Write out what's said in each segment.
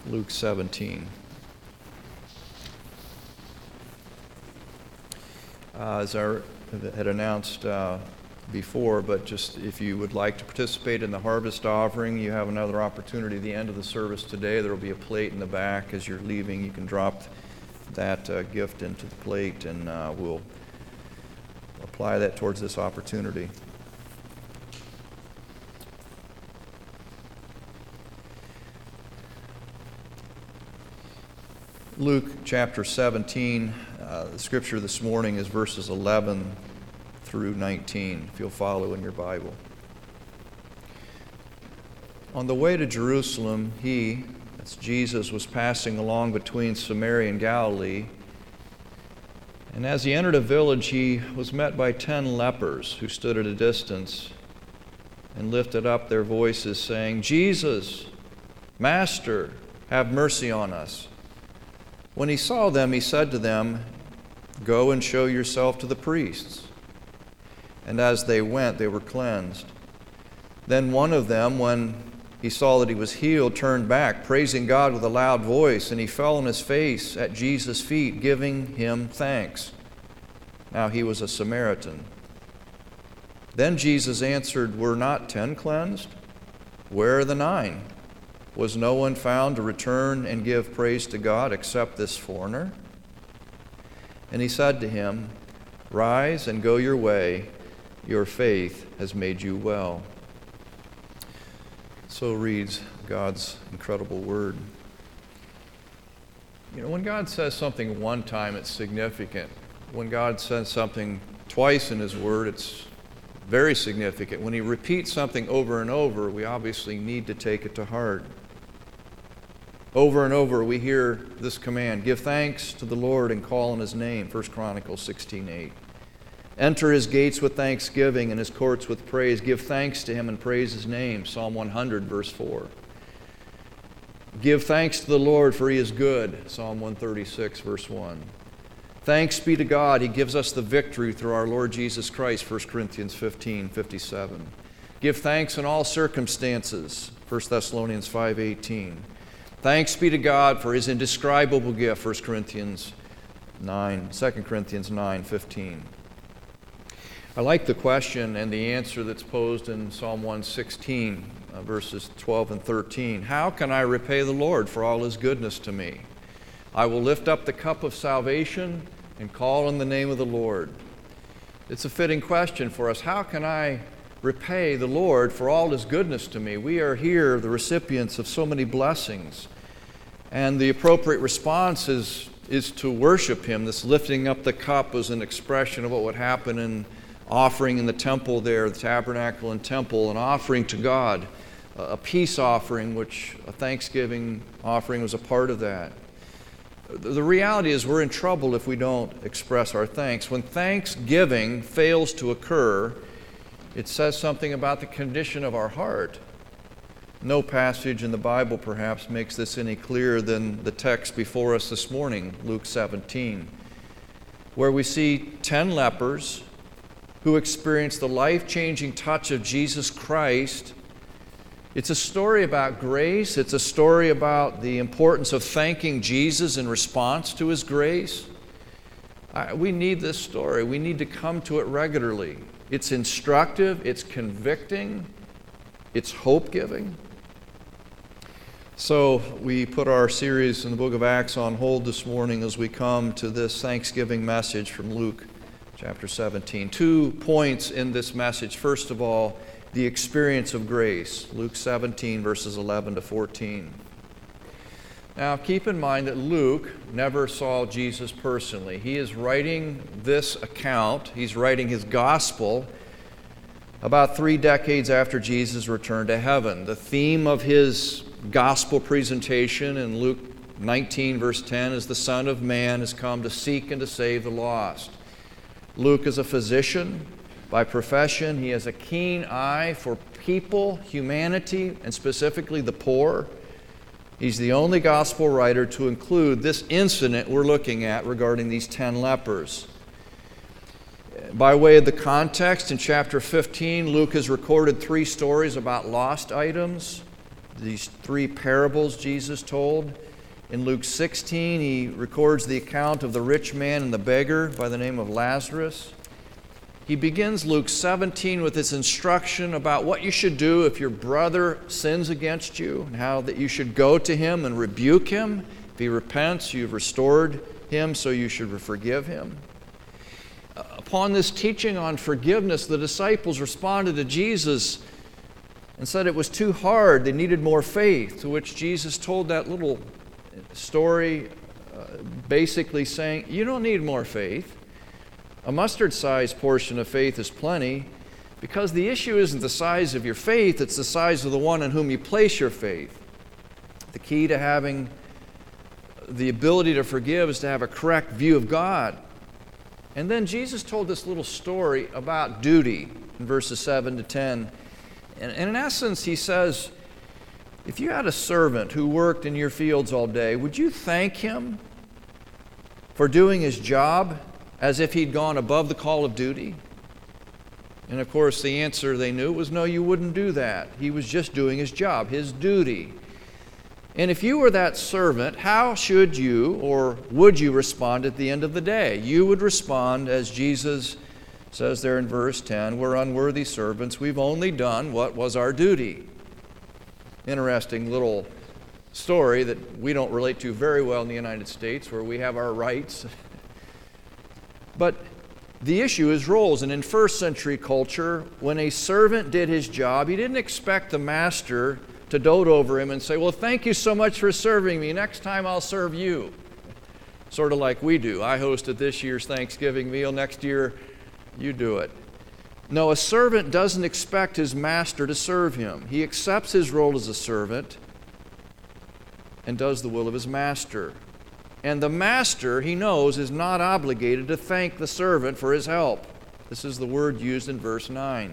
Luke 17. As I had announced before, but just if you would like to participate in the harvest offering, you have another opportunity at the end of the service today. There will be a plate in the back. As you're leaving, you can drop that gift into the plate, and we'll apply that towards this opportunity. Luke chapter 17, the scripture this morning is verses 11 through 19, if you'll follow in your Bible. On the way to Jerusalem, that's Jesus, was passing along between Samaria and Galilee. And as he entered a village, he was met by 10 lepers who stood at a distance and lifted up their voices, saying, "Jesus, Master, have mercy on us." When he saw them, he said to them, "Go and show yourself to the priests." And as they went, they were cleansed. Then one of them, when he saw that he was healed, turned back, praising God with a loud voice, and he fell on his face at Jesus' feet, giving him thanks. Now he was a Samaritan. Then Jesus answered, "Were not 10 cleansed? Where are the 9? Was no one found to return and give praise to God except this foreigner?" And he said to him, "Rise and go your way. Your faith has made you well." So reads God's incredible word. You know, when God says something one time, it's significant. When God says something twice in His Word, it's very significant. When He repeats something over and over, we obviously need to take it to heart. Over and over we hear this command, "Give thanks to the Lord and call on His name," 1 Chronicles 16:8. "Enter His gates with thanksgiving and His courts with praise. Give thanks to Him and praise His name," Psalm 100, verse 4. "Give thanks to the Lord, for He is good," Psalm 136, verse 1. "Thanks be to God, He gives us the victory through our Lord Jesus Christ," 1 Corinthians 15:57. "Give thanks in all circumstances," 1 Thessalonians 5:18. "Thanks be to God for His indescribable gift," 2 Corinthians 9:15. I like the question and the answer that's posed in Psalm 116, verses 12 and 13. "How can I repay the Lord for all His goodness to me? I will lift up the cup of salvation and call on the name of the Lord." It's a fitting question for us. How can I repay the Lord for all His goodness to me? We are here, the recipients of so many blessings. And the appropriate response is to worship Him. This lifting up the cup was an expression of what would happen in offering in the temple there, the tabernacle and temple, an offering to God, a peace offering, which a thanksgiving offering was a part of that. The reality is we're in trouble if we don't express our thanks. When thanksgiving fails to occur, it says something about the condition of our heart. No passage in the Bible perhaps makes this any clearer than the text before us this morning, Luke 17, where we see 10 lepers who experienced the life-changing touch of Jesus Christ. It's a story about grace. It's a story about the importance of thanking Jesus in response to His grace. We need this story. We need to come to it regularly. It's instructive, it's convicting, it's hope-giving. So we put our series in the book of Acts on hold this morning as we come to this Thanksgiving message from Luke chapter 17. 2 points in this message. First of all, the experience of grace, Luke 17, verses 11 to 14. Now, keep in mind that Luke never saw Jesus personally. He is writing this account, he's writing his gospel about 3 decades after Jesus returned to heaven. The theme of his gospel presentation in Luke 19, verse 10 is the Son of Man has come to seek and to save the lost. Luke is a physician by profession. He has a keen eye for people, humanity, and specifically the poor. He's the only gospel writer to include this incident we're looking at regarding these 10 lepers. By way of the context, in chapter 15, Luke has recorded 3 stories about lost items. these three parables Jesus told. In Luke 16, he records the account of the rich man and the beggar by the name of Lazarus. He begins Luke 17 with this instruction about what you should do if your brother sins against you, and how that you should go to him and rebuke him. If he repents, you've restored him, so you should forgive him. Upon this teaching on forgiveness, the disciples responded to Jesus and said it was too hard. They needed more faith, to which Jesus told that little story basically saying, you don't need more faith. A mustard-sized portion of faith is plenty, because the issue isn't the size of your faith, it's the size of the one in whom you place your faith. The key to having the ability to forgive is to have a correct view of God. And then Jesus told this little story about duty in verses 7 to 10. And in essence, he says, if you had a servant who worked in your fields all day, would you thank him for doing his job as if he'd gone above the call of duty? And of course, the answer they knew was no, you wouldn't do that. He was just doing his job, his duty. And if you were that servant, how should you or would you respond at the end of the day? You would respond as Jesus says there in verse 10, we're unworthy servants. We've only done what was our duty. Interesting little story that we don't relate to very well in the United States, where we have our rights. But the issue is roles. And in first century culture, when a servant did his job, he didn't expect the master to dote over him and say, well, thank you so much for serving me. Next time I'll serve you. Sort of like we do. I hosted this year's Thanksgiving meal. Next year, you do it. No, a servant doesn't expect his master to serve him. He accepts his role as a servant and does the will of his master. And the master, he knows, is not obligated to thank the servant for his help. This is the word used in verse 9.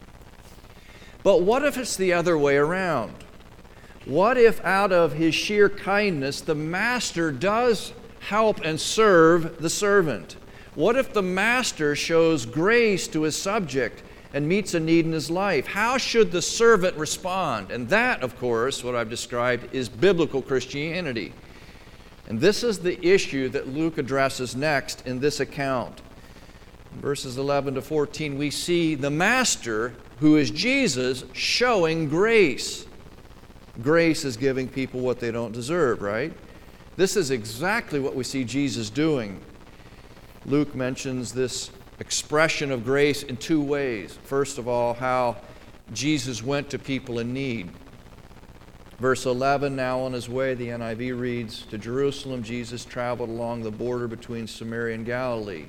But what if it's the other way around? What if out of his sheer kindness, the master does help and serve the servant? What if the master shows grace to his subject and meets a need in his life? How should the servant respond? And that, of course, what I've described, is biblical Christianity. And this is the issue that Luke addresses next in this account. In verses 11 to 14, we see the master, who is Jesus, showing grace. Grace is giving people what they don't deserve, right? This is exactly what we see Jesus doing. Luke mentions this expression of grace in two ways. First of all, how Jesus went to people in need. Verse 11, now on his way, the NIV reads, to Jerusalem, Jesus traveled along the border between Samaria and Galilee.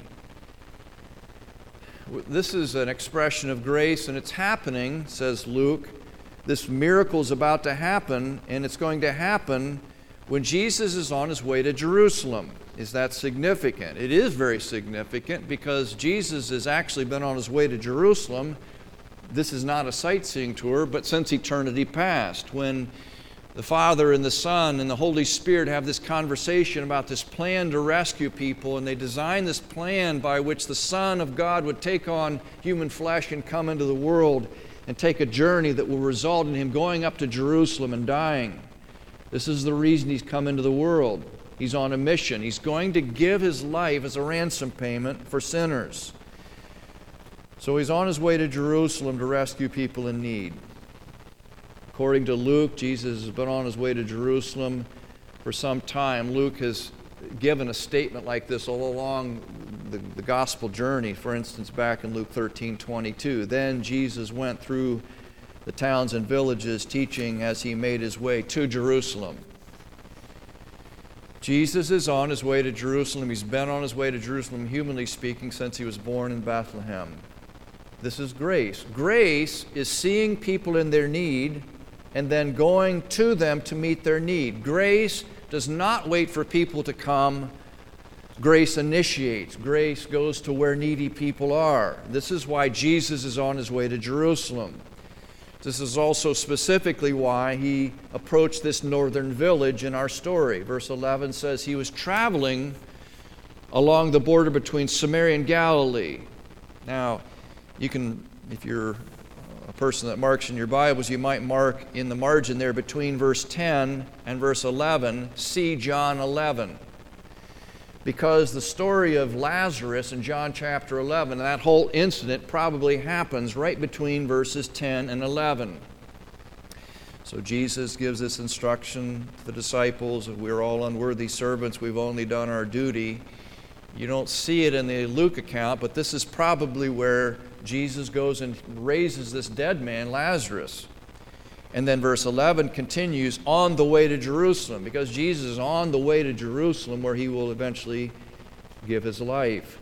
This is an expression of grace, and it's happening, says Luke. This miracle is about to happen, and it's going to happen when Jesus is on his way to Jerusalem. Is that significant? It is very significant, because Jesus has actually been on his way to Jerusalem. This is not a sightseeing tour, but since eternity past, when the Father and the Son and the Holy Spirit have this conversation about this plan to rescue people, and they design this plan by which the Son of God would take on human flesh and come into the world and take a journey that will result in him going up to Jerusalem and dying. This is the reason he's come into the world. He's on a mission. He's going to give his life as a ransom payment for sinners. So he's on his way to Jerusalem to rescue people in need. According to Luke, Jesus has been on his way to Jerusalem for some time. Luke has given a statement like this all along the gospel journey. For instance, back in Luke 13:22, then Jesus went through the towns and villages teaching as he made his way to Jerusalem. Jesus is on his way to Jerusalem. He's been on his way to Jerusalem, humanly speaking, since he was born in Bethlehem. This is grace. Grace is seeing people in their need and then going to them to meet their need. Grace does not wait for people to come. Grace initiates. Grace goes to where needy people are. This is why Jesus is on his way to Jerusalem. This is also specifically why he approached this northern village in our story. Verse 11 says he was traveling along the border between Samaria and Galilee. Now, you can, if you're a person that marks in your Bibles, you might mark in the margin there between verse 10 and verse 11, see John 11. Because the story of Lazarus in John chapter 11, that whole incident probably happens right between verses 10 and 11. So Jesus gives this instruction to the disciples, we're all unworthy servants, we've only done our duty. You don't see it in the Luke account, but this is probably where Jesus goes and raises this dead man, Lazarus. And then verse 11 continues, on the way to Jerusalem, because Jesus is on the way to Jerusalem where he will eventually give his life.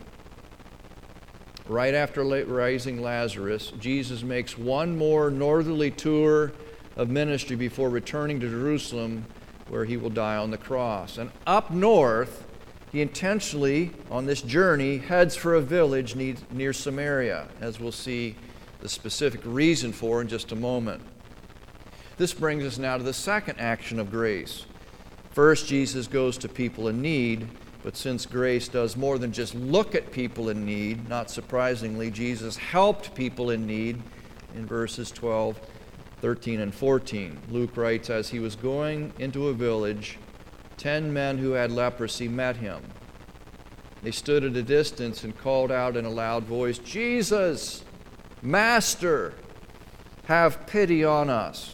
Right after raising Lazarus, Jesus makes one more northerly tour of ministry before returning to Jerusalem where he will die on the cross. And up north, he intentionally, on this journey, heads for a village near Samaria, as we'll see the specific reason for in just a moment. This brings us now to the second action of grace. First, Jesus goes to people in need, but since grace does more than just look at people in need, not surprisingly, Jesus helped people in need in verses 12, 13, and 14. Luke writes, as he was going into a village, 10 men who had leprosy met him. They stood at a distance and called out in a loud voice, Jesus, Master, have pity on us.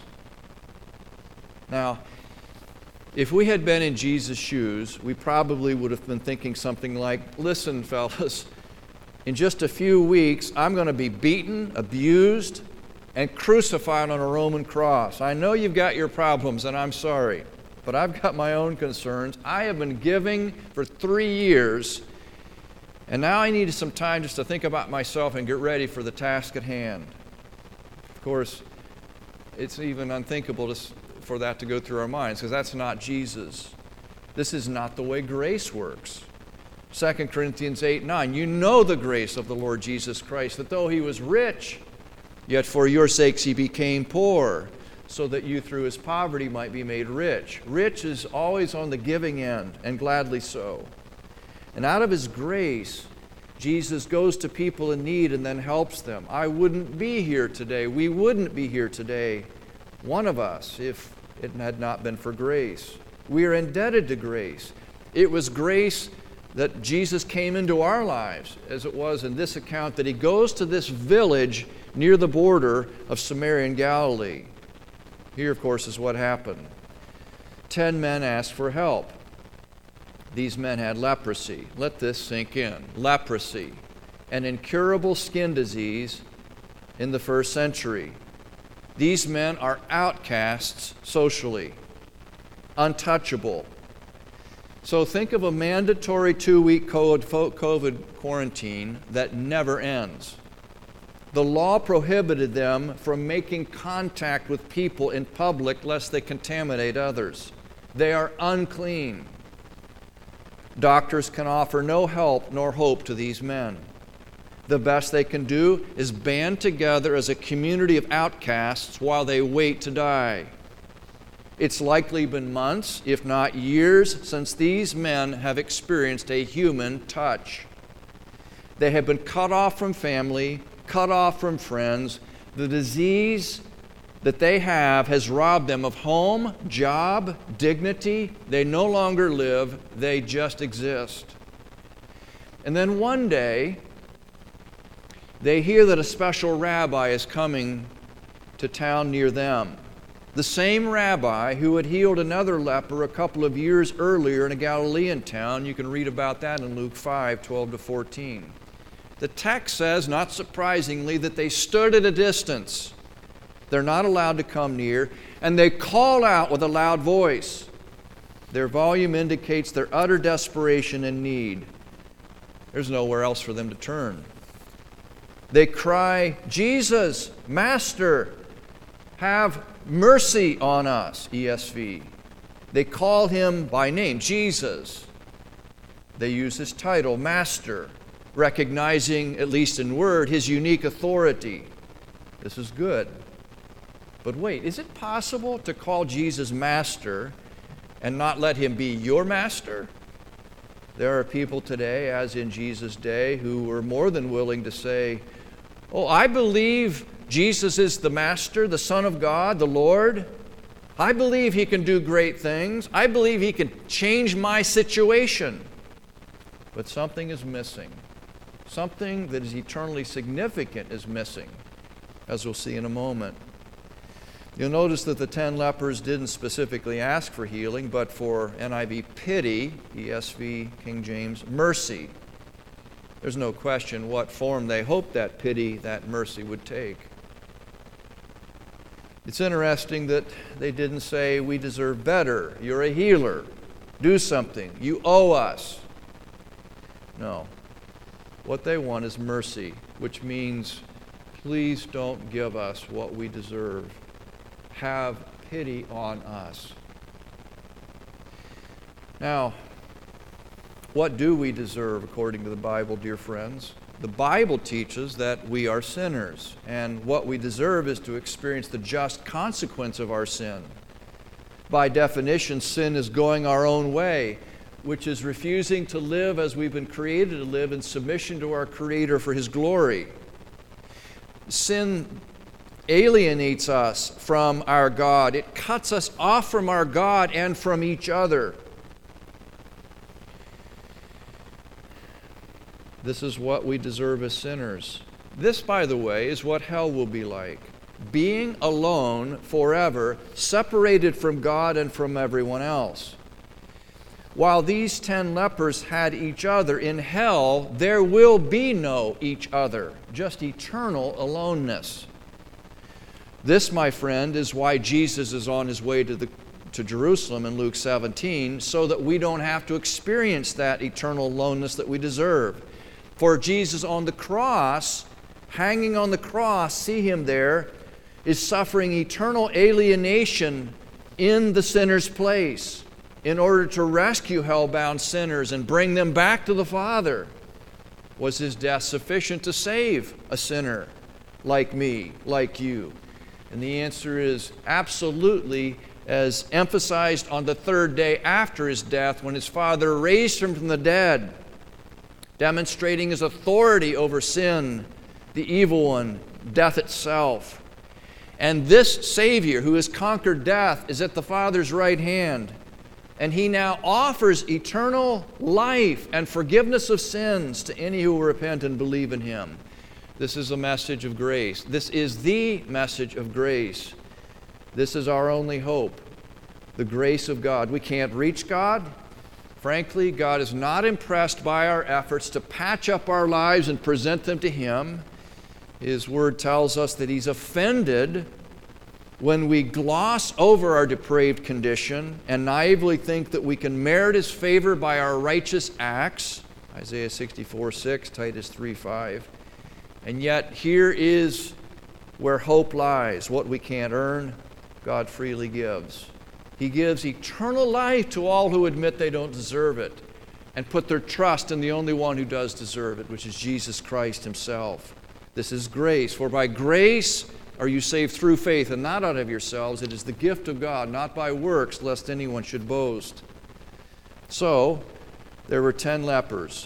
Now, if we had been in Jesus' shoes, we probably would have been thinking something like, listen, fellas, in just a few weeks, I'm going to be beaten, abused, and crucified on a Roman cross. I know you've got your problems, and I'm sorry, but I've got my own concerns. I have been giving for 3 years, and now I need some time just to think about myself and get ready for the task at hand. Of course, it's even unthinkable for that to go through our minds, because that's not Jesus. This is not the way grace works. 2 Corinthians 8:9, you know the grace of the Lord Jesus Christ, that though he was rich, yet for your sakes he became poor, so that you through his poverty might be made rich. Rich is always on the giving end, and gladly so. And out of his grace, Jesus goes to people in need and then helps them. I wouldn't be here today. We wouldn't be here today, one of us, if it had not been for grace. We are indebted to grace. It was grace that Jesus came into our lives, as it was in this account, that he goes to this village near the border of Samaria and Galilee. Here, of course, is what happened. 10 men asked for help. These men had leprosy. Let this sink in. Leprosy, an incurable skin disease in the first century. These men are outcasts socially, untouchable. So think of a mandatory 2-week COVID quarantine that never ends. The law prohibited them from making contact with people in public lest they contaminate others. They are unclean. Doctors can offer no help nor hope to these men. The best they can do is band together as a community of outcasts while they wait to die. It's likely been months, if not years, since these men have experienced a human touch. They have been cut off from family, cut off from friends. The disease that they have has robbed them of home, job, dignity. They no longer live, they just exist. And then one day, they hear that a special rabbi is coming to town near them. The same rabbi who had healed another leper a couple of years earlier in a Galilean town. You can read about that in Luke 5:12-14. The text says, not surprisingly, that they stood at a distance. They're not allowed to come near, and they call out with a loud voice. Their volume indicates their utter desperation and need. There's nowhere else for them to turn. They cry, Jesus, Master, have mercy on us, ESV. They call him by name, Jesus. They use his title, Master, recognizing, at least in word, his unique authority. This is good. But wait, is it possible to call Jesus Master and not let him be your master? There are people today, as in Jesus' day, who were more than willing to say, Oh, I believe Jesus is the Master, the Son of God, the Lord. I believe He can do great things. I believe He can change my situation. But something is missing. Something that is eternally significant is missing, as we'll see in a moment. You'll notice that the 10 lepers didn't specifically ask for healing, but for NIV pity, ESV, King James, mercy. There's no question what form they hoped that pity, that mercy would take. It's interesting that they didn't say, we deserve better, you're a healer, do something, you owe us. No. What they want is mercy, which means, please don't give us what we deserve. Have pity on us. Now, what do we deserve according to the Bible, dear friends? The Bible teaches that we are sinners, and what we deserve is to experience the just consequence of our sin. By definition, sin is going our own way, which is refusing to live as we've been created to live in submission to our Creator for His glory. Sin alienates us from our God. It cuts us off from our God and from each other. This is what we deserve as sinners. This, by the way, is what hell will be like. Being alone forever, separated from God and from everyone else. While these 10 lepers had each other, in hell there will be no each other, just eternal aloneness. This, my friend, is why Jesus is on His way to Jerusalem in Luke 17, so that we don't have to experience that eternal aloneness that we deserve. For Jesus on the cross, hanging on the cross, see Him there, is suffering eternal alienation in the sinner's place in order to rescue hell-bound sinners and bring them back to the Father. Was His death sufficient to save a sinner like me, like you? And the answer is absolutely, as emphasized on the third day after His death when His Father raised Him from the dead, demonstrating His authority over sin, the evil one, death itself. And this Savior who has conquered death is at the Father's right hand. And He now offers eternal life and forgiveness of sins to any who will repent and believe in Him. This is a message of grace. This is the message of grace. This is our only hope, the grace of God. We can't reach God. Frankly, God is not impressed by our efforts to patch up our lives and present them to Him. His Word tells us that He's offended when we gloss over our depraved condition and naively think that we can merit His favor by our righteous acts. Isaiah 64:6, Titus 3:5. And yet here is where hope lies. What we can't earn, God freely gives. He gives eternal life to all who admit they don't deserve it and put their trust in the only one who does deserve it, which is Jesus Christ Himself. This is grace. For by grace are you saved through faith, and not out of yourselves. It is the gift of God, not by works, lest anyone should boast. So, there were 10 lepers.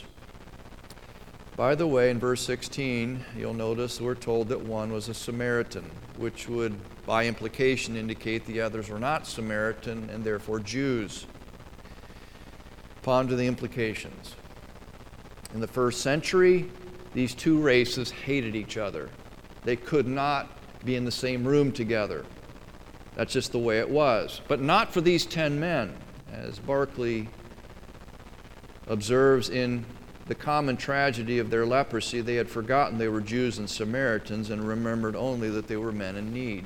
By the way, in verse 16, you'll notice we're told that one was a Samaritan, which would, by implication, indicate the others were not Samaritan and therefore Jews. Ponder the implications. In the first century, these two races hated each other. They could not be in the same room together. That's just the way it was. But not for these 10 men. As Barclay observes in the common tragedy of their leprosy, they had forgotten they were Jews and Samaritans and remembered only that they were men in need.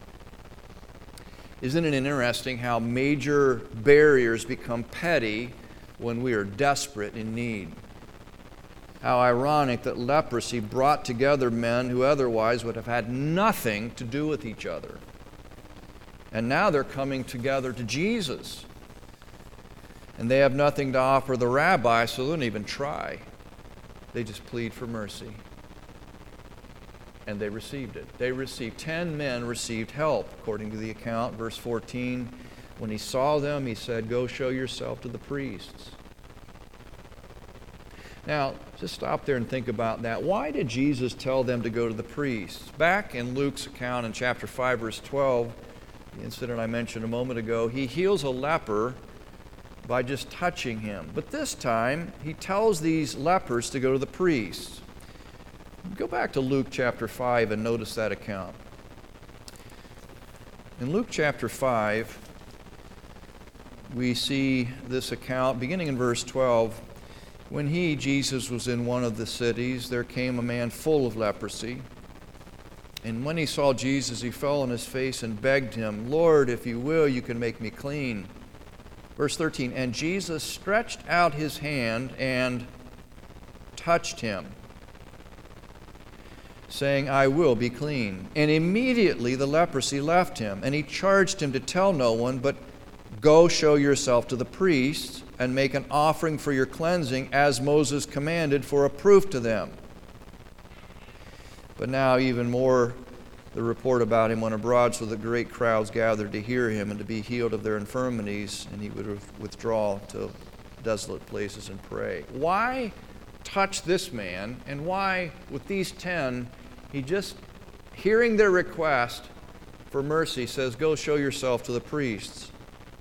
Isn't it interesting how major barriers become petty when we are desperate in need? How ironic that leprosy brought together men who otherwise would have had nothing to do with each other. And now they're coming together to Jesus. And they have nothing to offer the rabbi, so they don't even try. They just plead for mercy. And they received it. 10 men received help, according to the account. Verse 14, when He saw them, He said, "Go show yourself to the priests." Now, just stop there and think about that. Why did Jesus tell them to go to the priests? Back in Luke's account in chapter 5, verse 12, the incident I mentioned a moment ago, he heals a leper by just touching him. But this time, he tells these lepers to go to the priests. Go back to Luke chapter 5 and notice that account. In Luke chapter 5, we see this account beginning in verse 12. When he, Jesus, was in one of the cities, there came a man full of leprosy. And when he saw Jesus, he fell on his face and begged him, "Lord, if you will, you can make me clean." Verse 13, and Jesus stretched out his hand and touched him, saying, "I will be clean." And immediately the leprosy left him, and he charged him to tell no one, but go show yourself to the priests and make an offering for your cleansing as Moses commanded for a proof to them. But now even more the report about him went abroad, so that great crowds gathered to hear him and to be healed of their infirmities, and he would withdraw to desolate places and pray. Why touch this man, and why with these 10, he just, hearing their request for mercy, says, go show yourself to the priests?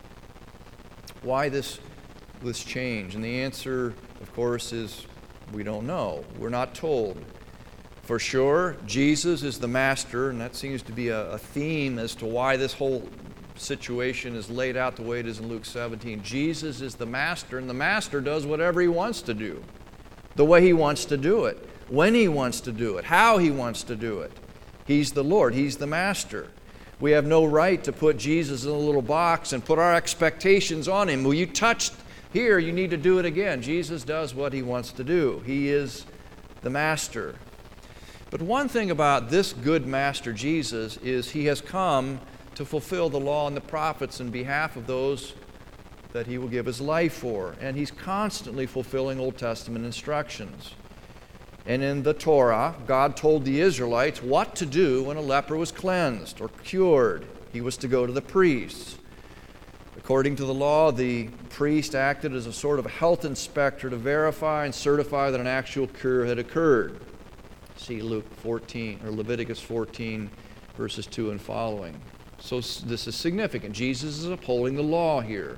Why this change? And the answer, of course, is we don't know. We're not told. For sure, Jesus is the master, and that seems to be a theme as to why this whole situation is laid out the way it is in Luke 17. Jesus is the master, and the master does whatever he wants to do, the way he wants to do it, when he wants to do it, how he wants to do it. He's the Lord. He's the master. We have no right to put Jesus in a little box and put our expectations on him. Well, you touched here, you need to do it again. Jesus does what he wants to do. He is the master. But one thing about this good master Jesus is he has come to fulfill the law and the prophets in behalf of those that he will give his life for. And he's constantly fulfilling Old Testament instructions. And in the Torah, God told the Israelites what to do when a leper was cleansed or cured. He was to go to the priests. According to the law, the priest acted as a sort of health inspector to verify and certify that an actual cure had occurred. See Leviticus 14, verses 2 and following. So this is significant. Jesus is upholding the law here.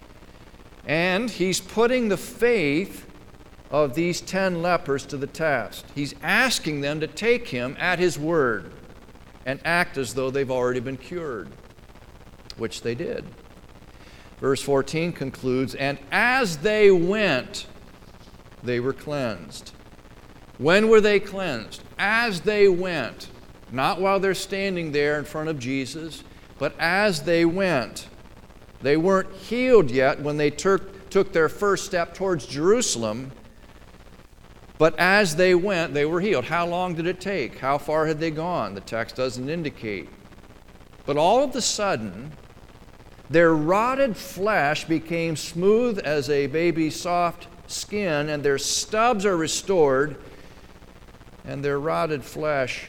And he's putting the faith of these 10 lepers to the test. He's asking them to take him at his word and act as though they've already been cured, which they did. Verse 14 concludes, and as they went, they were cleansed. When were they cleansed? As they went. Not while they're standing there in front of Jesus, but as they went. They weren't healed yet when they took their first step towards Jerusalem, but as they went, they were healed. How long did it take? How far had they gone? The text doesn't indicate. But all of a sudden, their rotted flesh became smooth as a baby's soft skin, and their stubs are restored, and their rotted flesh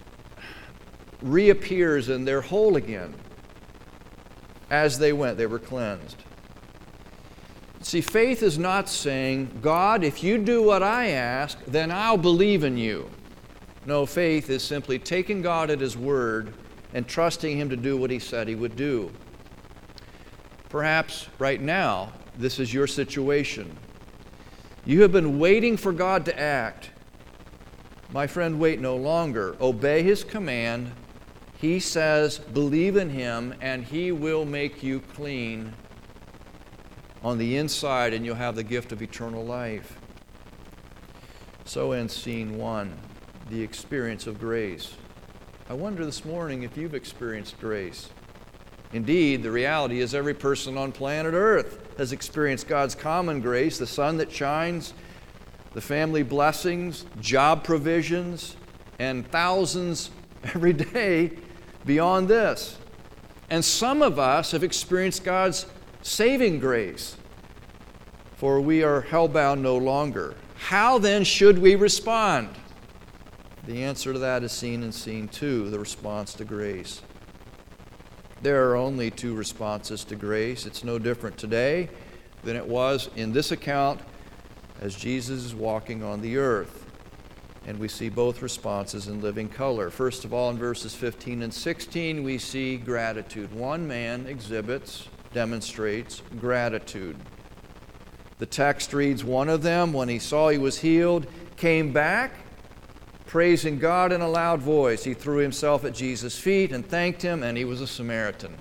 reappears and they're whole again. As they went, they were cleansed. See, faith is not saying, God, if you do what I ask, then I'll believe in you. No, faith is simply taking God at his word and trusting him to do what he said he would do. Perhaps right now, this is your situation. You have been waiting for God to act. My friend, wait no longer. Obey his command. He says, believe in him, and he will make you clean on the inside, and you'll have the gift of eternal life. So ends scene 1, the experience of grace. I wonder this morning if you've experienced grace. Indeed, the reality is every person on planet Earth has experienced God's common grace, the sun that shines, the family blessings, job provisions, and thousands every day beyond this. And some of us have experienced God's saving grace, for we are hell-bound no longer. How then should we respond? The answer to that is seen in scene 2, the response to grace. There are only 2 responses to grace. It's no different today than it was in this account as Jesus is walking on the earth. And we see both responses in living color. First of all, in verses 15 and 16, we see gratitude. One man demonstrates gratitude. The text reads, one of them, when he saw he was healed, came back, praising God in a loud voice. He threw himself at Jesus' feet and thanked him, and he was a Samaritan.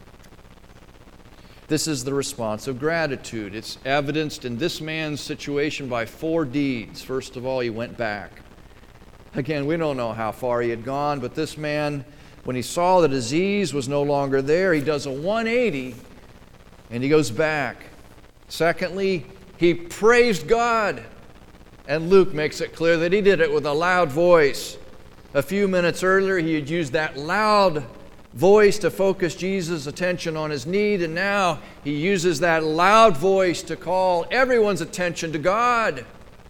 This is the response of gratitude. It's evidenced in this man's situation by 4 deeds. First of all, he went back. Again, we don't know how far he had gone, but this man, when he saw the disease was no longer there, he does a 180 and he goes back. Secondly, he praised God. And Luke makes it clear that he did it with a loud voice. A few minutes earlier, he had used that loud voice to focus Jesus' attention on his need, and now he uses that loud voice to call everyone's attention to God.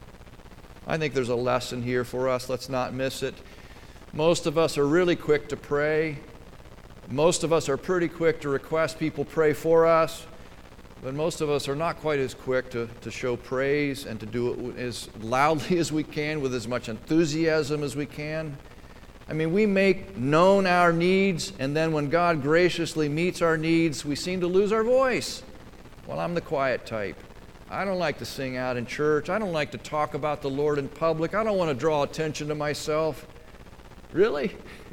I think there's a lesson here for us. Let's not miss it. Most of us are really quick to pray. Most of us are pretty quick to request people pray for us. But most of us are not quite as quick to show praise and to do it as loudly as we can, with as much enthusiasm as we can. I mean, we make known our needs, and then when God graciously meets our needs, we seem to lose our voice. Well, I'm the quiet type. I don't like to sing out in church. I don't like to talk about the Lord in public. I don't want to draw attention to myself. Really?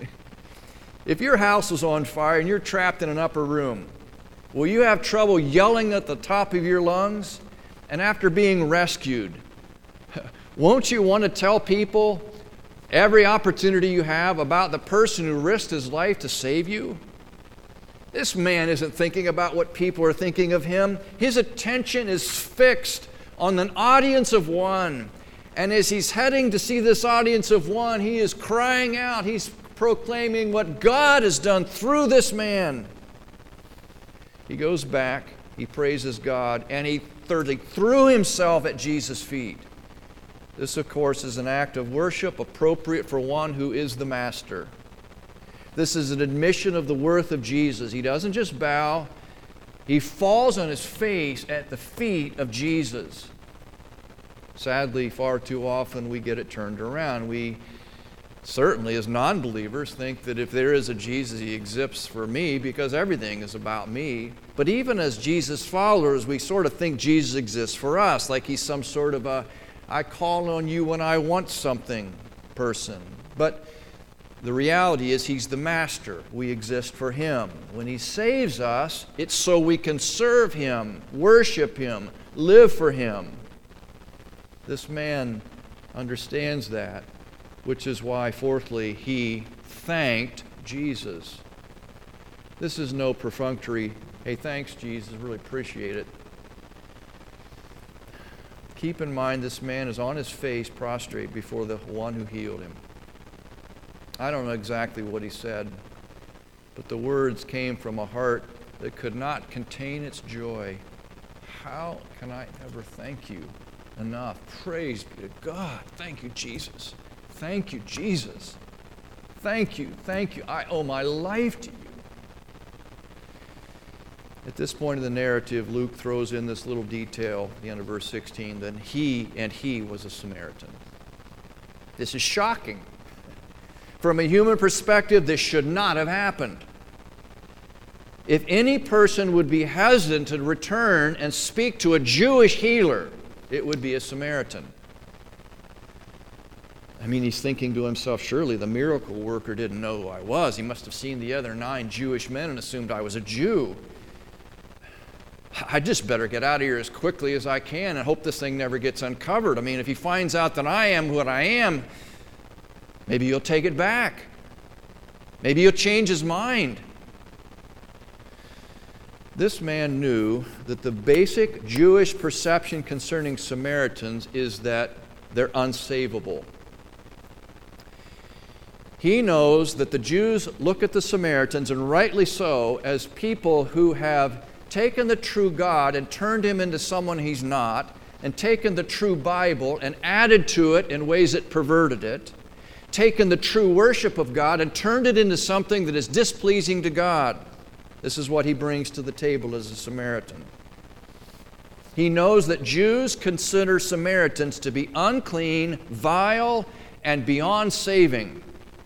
If your house is on fire and you're trapped in an upper room, will you have trouble yelling at the top of your lungs? And after being rescued, won't you want to tell people every opportunity you have about the person who risked his life to save you? This man isn't thinking about what people are thinking of him. His attention is fixed on an audience of one. And as he's heading to see this audience of one, he is crying out. He's proclaiming what God has done through this man. He goes back, he praises God, and he thirdly threw himself at Jesus' feet. This, of course, is an act of worship appropriate for one who is the master. This is an admission of the worth of Jesus. He doesn't just bow, he falls on his face at the feet of Jesus. Sadly, far too often we get it turned around. We certainly, as non-believers, think that if there is a Jesus, he exists for me because everything is about me. But even as Jesus followers, we sort of think Jesus exists for us, like he's some sort of a I call on you when I want something person. But the reality is he's the master. We exist for him. When he saves us, it's so we can serve him, worship him, live for him. This man understands that, which is why, fourthly, he thanked Jesus. This is no perfunctory, hey, thanks, Jesus, really appreciate it. Keep in mind, this man is on his face, prostrate before the one who healed him. I don't know exactly what he said, but the words came from a heart that could not contain its joy. How can I ever thank you enough? Praise be to God. Thank you, Jesus. Thank you, Jesus. Thank you, thank you. I owe my life to you. At this point in the narrative, Luke throws in this little detail, the end of verse 16, that he was a Samaritan. This is shocking. From a human perspective, this should not have happened. If any person would be hesitant to return and speak to a Jewish healer, it would be a Samaritan. I mean, he's thinking to himself, surely the miracle worker didn't know who I was. He must have seen the other 9 Jewish men and assumed I was a Jew. I just better get out of here as quickly as I can and hope this thing never gets uncovered. I mean, if he finds out that I am what I am, maybe he'll take it back. Maybe he'll change his mind. This man knew that the basic Jewish perception concerning Samaritans is that they're unsavable. He knows that the Jews look at the Samaritans, and rightly so, as people who have taken the true God and turned him into someone he's not, and taken the true Bible and added to it in ways that perverted it, taken the true worship of God and turned it into something that is displeasing to God. This is what he brings to the table as a Samaritan. He knows that Jews consider Samaritans to be unclean, vile, and beyond saving.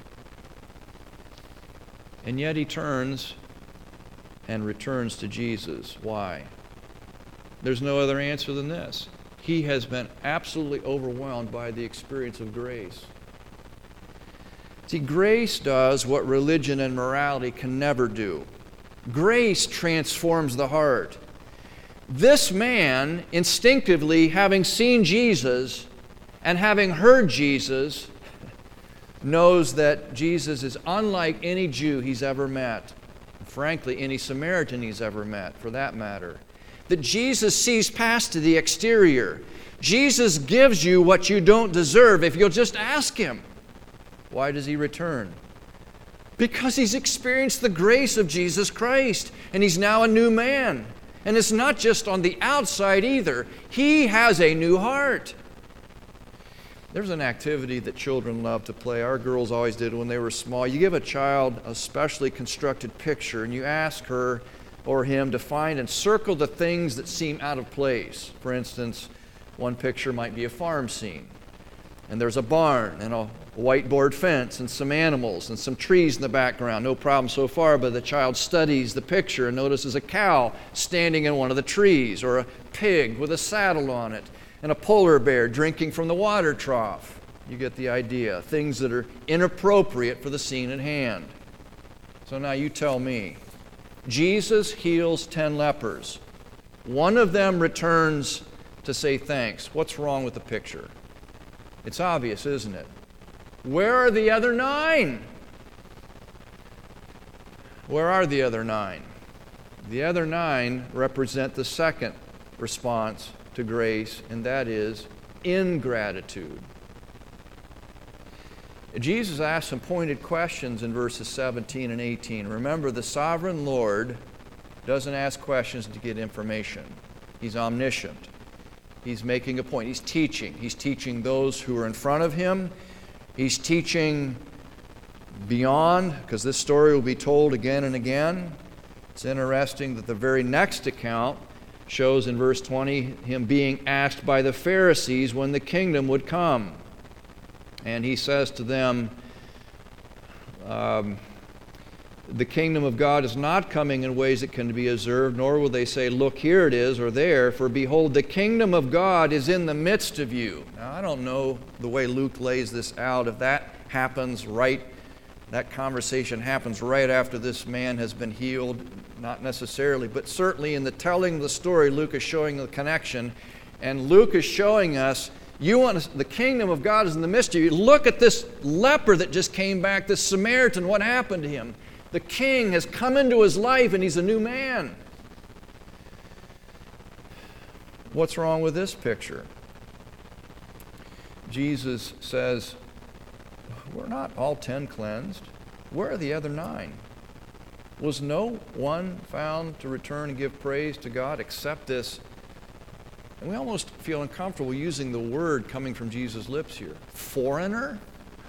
And yet he turns and returns to Jesus. Why? There's no other answer than this. He has been absolutely overwhelmed by the experience of grace. See, grace does what religion and morality can never do. Grace transforms the heart. This man, instinctively, having seen Jesus and having heard Jesus, knows that Jesus is unlike any Jew he's ever met. Frankly, any Samaritan he's ever met, for that matter. That Jesus sees past to the exterior. Jesus gives you what you don't deserve if you'll just ask Him. Why does he return? Because he's experienced the grace of Jesus Christ, and he's now a new man. And it's not just on the outside either. He has a new heart. There's an activity that children love to play. Our girls always did when they were small. You give a child a specially constructed picture, and you ask her or him to find and circle the things that seem out of place. For instance, one picture might be a farm scene. And there's a barn and a whiteboard fence and some animals and some trees in the background. No problem so far, but the child studies the picture and notices a cow standing in one of the trees, or a pig with a saddle on it, and a polar bear drinking from the water trough. You get the idea. Things that are inappropriate for the scene at hand. So now you tell me. Jesus heals 10 lepers. One of them returns to say thanks. What's wrong with the picture? It's obvious, isn't it? Where are the other 9? Where are the other 9? The other 9 represent the second response to grace, and that is ingratitude. Jesus asks some pointed questions in verses 17 and 18. Remember, the sovereign Lord doesn't ask questions to get information. He's omniscient. He's making a point. He's teaching. He's teaching those who are in front of him. He's teaching beyond, because this story will be told again and again. It's interesting that the very next account shows in verse 20 him being asked by the Pharisees when the kingdom would come. And he says to them, the kingdom of God is not coming in ways that can be observed, nor will they say, look, here it is, or there, for behold, the kingdom of God is in the midst of you. Now, I don't know the way Luke lays this out, if that happens that conversation happens right after this man has been healed, not necessarily, but certainly in the telling of the story, Luke is showing the connection, and Luke is showing us, the kingdom of God is in the midst of you. Look at this leper that just came back, this Samaritan, what happened to him? The king has come into his life and he's a new man. What's wrong with this picture? Jesus says, we're not all 10 cleansed. Where are the other 9? Was no one found to return and give praise to God except this? And we almost feel uncomfortable using the word coming from Jesus' lips here. Foreigner?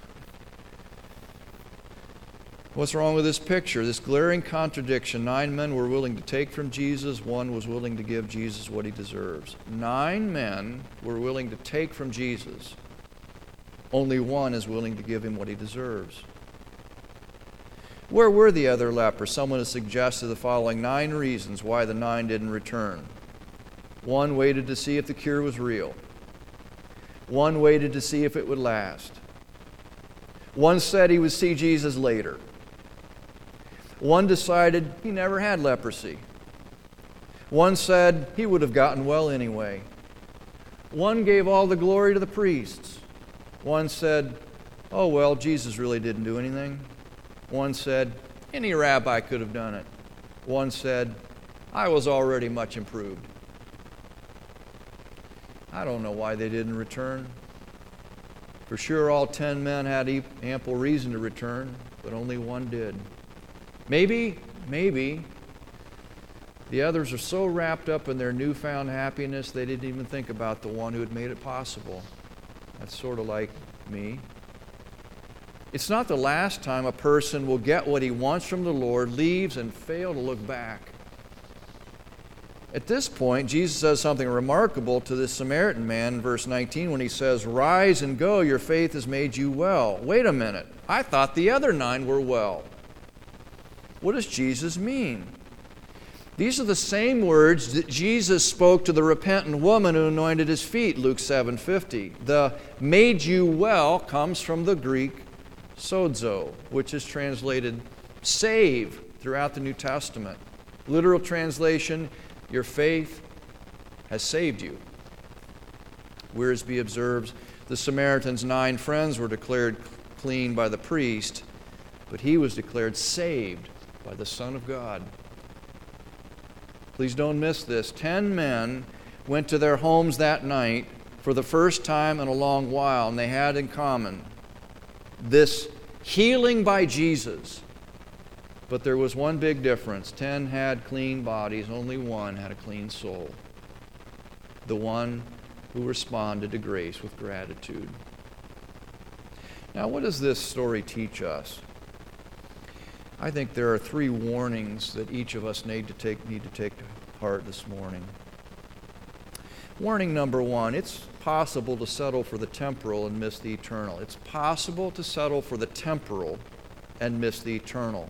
What's wrong with this picture? This glaring contradiction. 9 men were willing to take from Jesus. 1 was willing to give Jesus what he deserves. 9 men were willing to take from Jesus. Only 1 is willing to give him what he deserves. Where were the other lepers? Someone has suggested the following 9 reasons why the 9 didn't return. 1 waited to see if the cure was real. 1 waited to see if it would last. 1 said he would see Jesus later. 1 decided he never had leprosy. 1 said he would have gotten well anyway. 1 gave all the glory to the priests. 1 said, oh well, Jesus really didn't do anything. 1 said, any rabbi could have done it. 1 said, I was already much improved. I don't know why they didn't return. For sure, all 10 men had ample reason to return, but only 1 did. Maybe the others are so wrapped up in their newfound happiness they didn't even think about the one who had made it possible. That's sort of like me. It's not the last time a person will get what he wants from the Lord, leaves, and fail to look back. At this point, Jesus says something remarkable to this Samaritan man in verse 19 when he says, "Rise and go, your faith has made you well." Wait a minute. I thought the other 9 were well. What does Jesus mean? These are the same words that Jesus spoke to the repentant woman who anointed his feet, Luke 7:50. The "made you well" comes from the Greek sozo, which is translated save throughout the New Testament. Literal translation, your faith has saved you. Wiersbe observes, the Samaritan's 9 friends were declared clean by the priest, but he was declared saved by the Son of God. Please don't miss this. 10 men went to their homes that night for the first time in a long while, and they had in common this healing by Jesus. But there was one big difference. 10 had clean bodies, only one had a clean soul. The one who responded to grace with gratitude. Now, what does this story teach us? I think there are 3 warnings that each of us need to take to heart this morning. Warning number 1, it's possible to settle for the temporal and miss the eternal. It's possible to settle for the temporal and miss the eternal.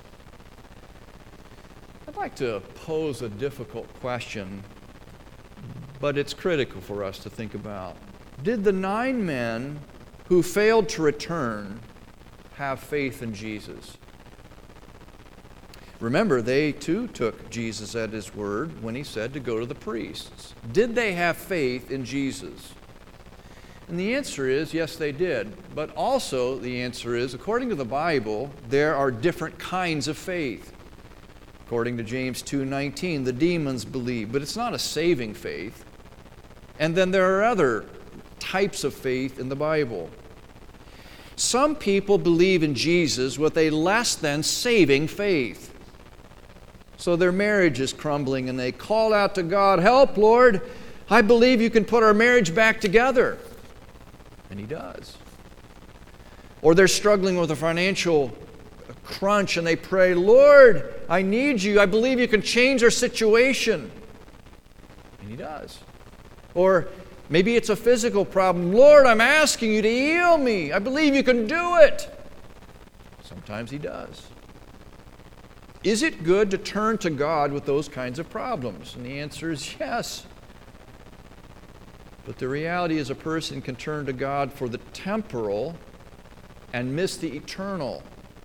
I'd like to pose a difficult question, but it's critical for us to think about. Did the 9 men who failed to return have faith in Jesus? Remember, they too took Jesus at his word when he said to go to the priests. Did they have faith in Jesus? And the answer is yes, they did. But also the answer is, according to the Bible, there are different kinds of faith. According to James 2:19, the demons believe, but it's not a saving faith. And then there are other types of faith in the Bible. Some people believe in Jesus with a less than saving faith. So their marriage is crumbling and they call out to God, "Help, Lord, I believe you can put our marriage back together." And he does. Or they're struggling with a financial crunch and they pray, "Lord, I need you. I believe you can change our situation." And he does. Or maybe it's a physical problem. "Lord, I'm asking you to heal me. I believe you can do it." Sometimes he does. Is it good to turn to God with those kinds of problems? And the answer is yes. But the reality is a person can turn to God for the temporal and miss the eternal.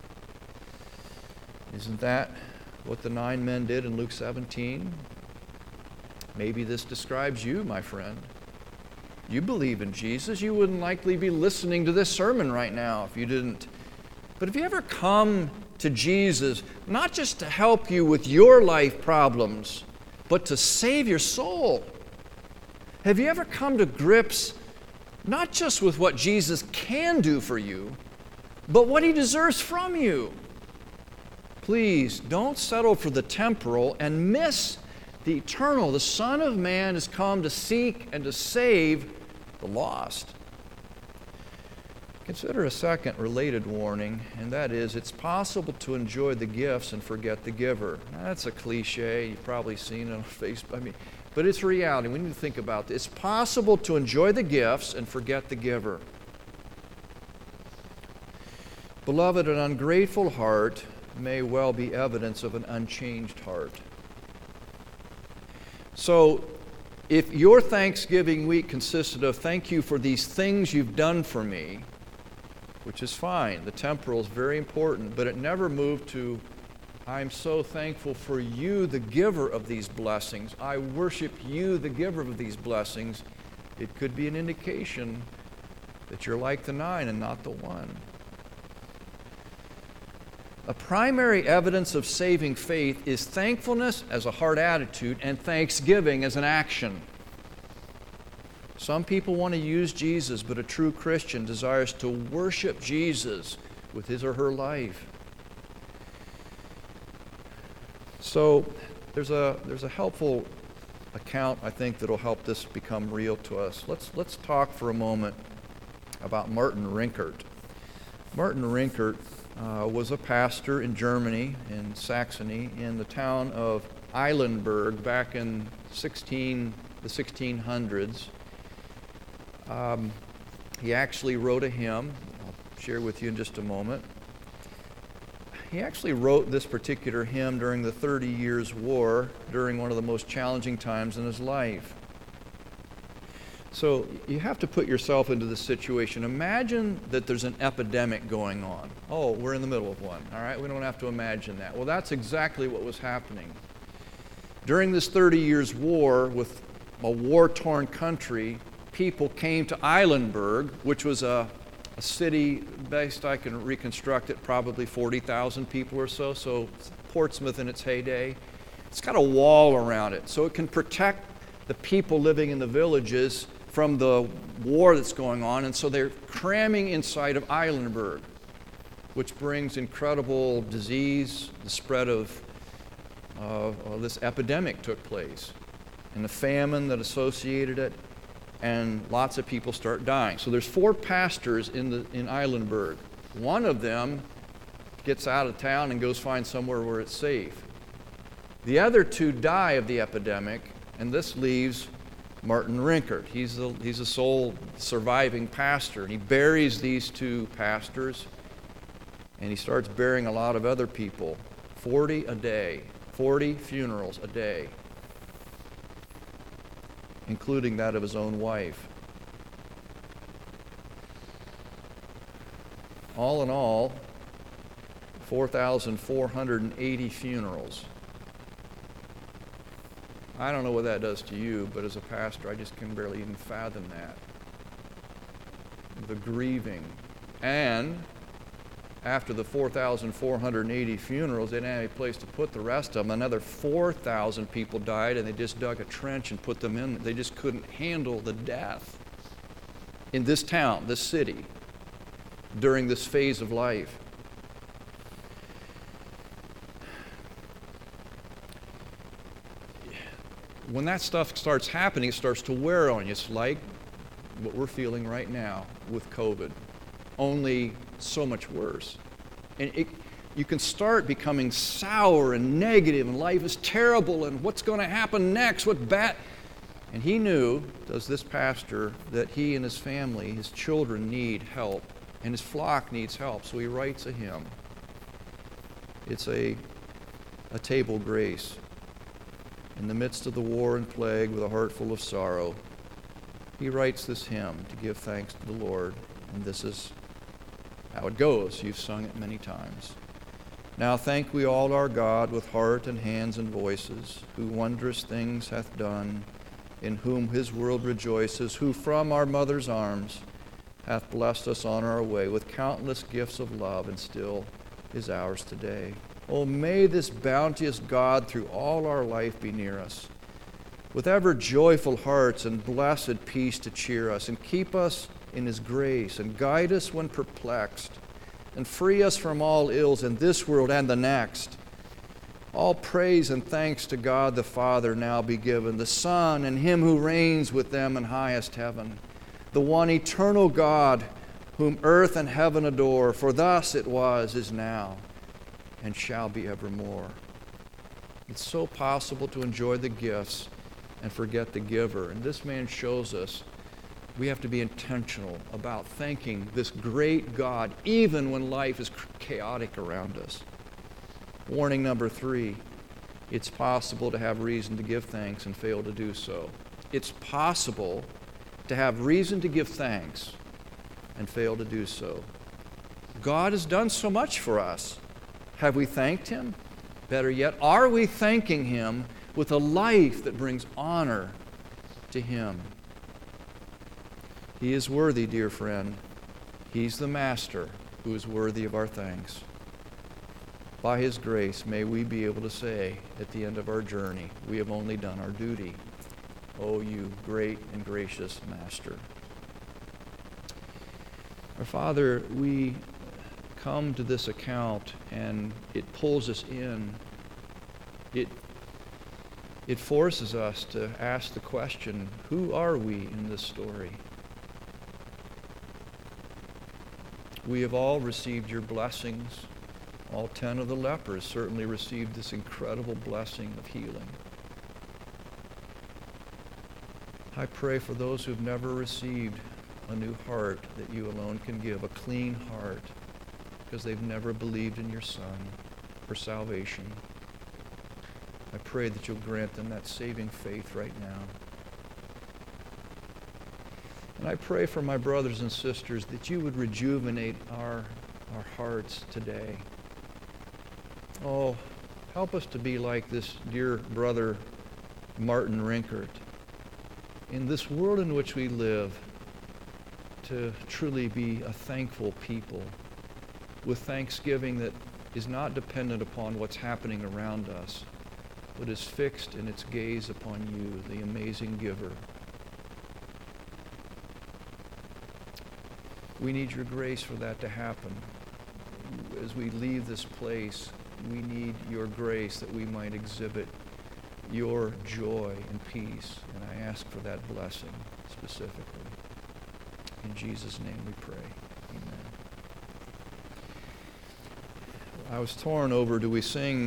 Isn't that what the 9 men did in Luke 17? Maybe this describes you, my friend. You believe in Jesus. You wouldn't likely be listening to this sermon right now if you didn't. But have you ever come to Jesus, not just to help you with your life problems, but to save your soul? Have you ever come to grips not just with what Jesus can do for you, but what he deserves from you? Please don't settle for the temporal and miss the eternal. The Son of Man has come to seek and to save the lost. Consider a second related warning, and that is it's possible to enjoy the gifts and forget the giver. Now, that's a cliche. You've probably seen it on Facebook. But it's reality. We need to think about this. It's possible to enjoy the gifts and forget the giver. Beloved, an ungrateful heart may well be evidence of an unchanged heart. So, if your Thanksgiving week consisted of thank you for these things you've done for me, which is fine, the temporal is very important, but it never moved to I'm so thankful for you, the giver of these blessings. I worship you, the giver of these blessings. It could be an indication that you're like the 9 and not the 1. A primary evidence of saving faith is thankfulness as a heart attitude and thanksgiving as an action. Some people want to use Jesus, but a true Christian desires to worship Jesus with his or her life. So there's a helpful account, I think, that'll help this become real to us. Let's talk for a moment about Martin Rinkart. Martin Rinkart was a pastor in Germany, in Saxony, in the town of Eilenberg back in the 1600s. He actually wrote a hymn. I'll share with you in just a moment. He actually wrote this particular hymn during the 30 Years' War, during one of the most challenging times in his life. So you have to put yourself into this situation. Imagine that there's an epidemic going on. Oh, we're in the middle of one. All right, we don't have to imagine that. Well, that's exactly what was happening. During this 30 Years' War, with a war-torn country, people came to Eilenberg, which was a city, best I can reconstruct it, probably 40,000 people or so. So Portsmouth in its heyday. It's got a wall around it, so it can protect the people living in the villages from the war that's going on. And so they're cramming inside of Eilenberg, which brings incredible disease. The spread of this epidemic took place, and the famine that associated it, and lots of people start dying. So there's 4 pastors in Eilenberg. One of them gets out of town and goes find somewhere where it's safe. The other 2 die of the epidemic, and this leaves Martin Rinkart. He's the sole surviving pastor, and he buries these 2 pastors, and he starts burying a lot of other people. 40 a day, 40 funerals a day, including that of his own wife. All in all, 4,480 funerals. I don't know what that does to you, but as a pastor, I just can barely even fathom that. The grieving. And after the 4,480 funerals, they didn't have any place to put the rest of them. Another 4,000 people died, and they just dug a trench and put them in. They just couldn't handle the death in this town, this city, during this phase of life. When that stuff starts happening, it starts to wear on you. It's like what we're feeling right now with COVID, only so much worse. And you can start becoming sour and negative, and life is terrible, and what's going to happen next? What bad? And he knew, does this pastor, that he and his family, his children need help, and his flock needs help. So he writes a hymn. It's a table grace. In the midst of the war and plague, with a heart full of sorrow, he writes this hymn to give thanks to the Lord. And this is how it goes. You've sung it many times. Now thank we all our God with heart and hands and voices, who wondrous things hath done, in whom his world rejoices, who from our mother's arms hath blessed us on our way with countless gifts of love, and still is ours today. Oh, may this bounteous God through all our life be near us, with ever joyful hearts and blessed peace to cheer us, and keep us in his grace, and guide us when perplexed, and free us from all ills in this world and the next. All praise and thanks to God the Father now be given, the Son, and him who reigns with them in highest heaven, the one eternal God, whom earth and heaven adore, for thus it was, is now, and shall be evermore. It's so possible to enjoy the gifts and forget the giver. And this man shows us we have to be intentional about thanking this great God, even when life is chaotic around us. Warning number 3, it's possible to have reason to give thanks and fail to do so. It's possible to have reason to give thanks and fail to do so. God has done so much for us. Have we thanked him? Better yet, are we thanking him with a life that brings honor to him? He is worthy, dear friend. He's the master who is worthy of our thanks. By his grace, may we be able to say at the end of our journey, we have only done our duty. O you great and gracious master. Our Father, we come to this account and it pulls us in. It forces us to ask the question, who are we in this story? We have all received your blessings. All 10 of the lepers certainly received this incredible blessing of healing. I pray for those who've never received a new heart that you alone can give, a clean heart, because they've never believed in your Son for salvation. I pray that you'll grant them that saving faith right now. And I pray for my brothers and sisters that you would rejuvenate our hearts today. Oh, help us to be like this dear brother Martin Rinkert. In this world in which we live, to truly be a thankful people with thanksgiving that is not dependent upon what's happening around us, but is fixed in its gaze upon you, the amazing giver. We need your grace for that to happen. As we leave this place, we need your grace that we might exhibit your joy and peace. And I ask for that blessing specifically. In Jesus' name we pray. Amen. I was torn over, do we sing